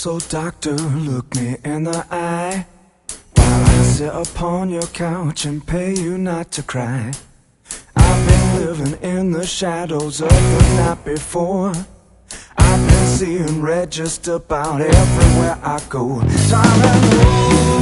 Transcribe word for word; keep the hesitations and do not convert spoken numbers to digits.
So doctor, look me in the eye while I sit upon your couch and pay you not to cry. I've been living in the shadows of the night before. I've been seeing red just about everywhere I go. Time and